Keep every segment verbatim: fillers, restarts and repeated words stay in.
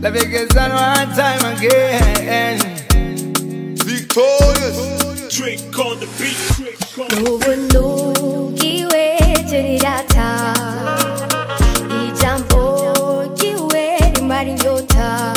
Let me get that one time again. Victorious. Drink on the beat. 누구누기왜 저리라타 이 잠보 기회 말이 좋다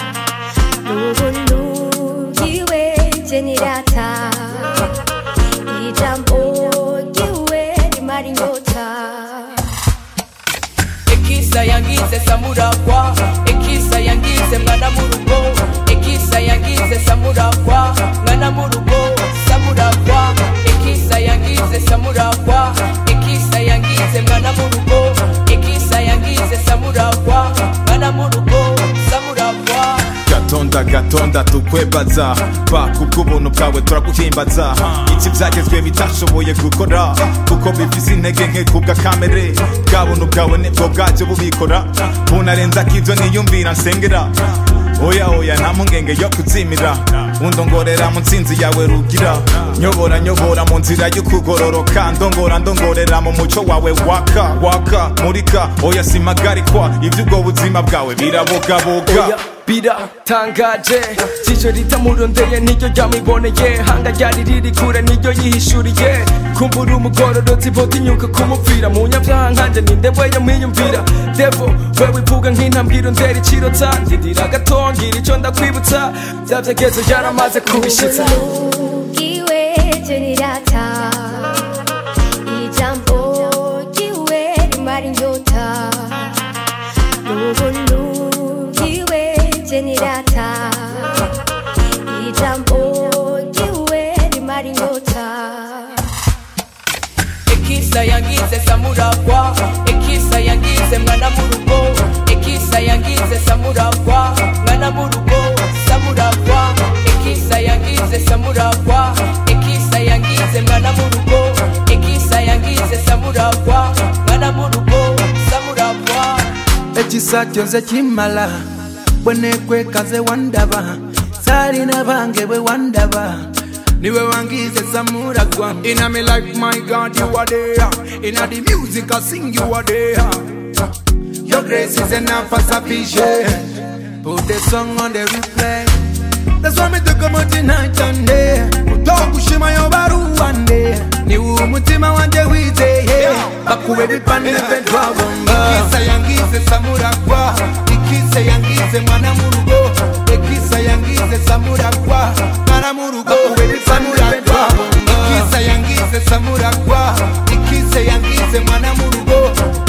누구누기왜 저리라타 이 잠보 기회 말이 좋다 Ekisa yangize samura kwa Ekisa yangize mwana murugo Ekisa yangize samura kwa mwana murugo samura kwa Ekisa yangize samura kwa Ekisa yangize mwana murugo Ekisa yangize samura kwa mwana murugo samura kwa gatonda gatonda tukwebaza ba kubw'ubuntu bwawe turaguhimbaza iki byagezwe bitashoboye gukora kuko bifise intege nke kubwa kamere bwa buntu bwawe nibwo bwacyo bubikora bunarenza k'ibyo niyumvira nsengera oya oya nta mpungenge yo kuzimira undongorera mu nsinzi yawe rugira nyobora nyobora mu nzira y'ukugororoka ndongora ndongorera mu muco wawe waka waka murika oya simagarikwa iby'ubwo buzima bwawe birabogaboga biratangaje jijo ritamurondeye niryo ryamiboneye hanga ryari riri kure niryo yihishuriye kumbura umugororotsi vota inyuka kumupfira mu nyabyaha nkanje ninde we yamwiyumvira devo wewe ivuga nk'intambwiro ndera ikirotsa ndidira gatongira icyo ndakwibutsa byavyegezo yaramaze kubishitsa 누구누기왜 저리라타 이 잠보 기회 말이 좋다 누구누기왜 저리라타 이 잠보 기회 말이 좋다 Ekisa yangize samura kwa Ekisa yangize mwana murugo Ekisa yangize samura kwa mwana murugo samura kwa Ekisa yangize samura kwa Ekisa yangize mwana murugo Ekisa yangize samura kwa mwana murugo samura kwa Ekisa kyonse kimala bwenekwe kaze wandaba sari nabange bwe wandaba niwe wangize samura kwa in me life my God you are there in the music I sing you are there your grace is enough for sufficient put the song on the replay that's why me to come out tonight and day utokushima yo baru one day ni umutima wanje wize bakuwe bipande pendwa bomba Ekisa yangize samura kwa Ekisa yangize mwana murugo Ekisa yangize samura kwa mwana murugo samura kwa Ekisa yangize samura kwa Ekisa yangize mwana murugo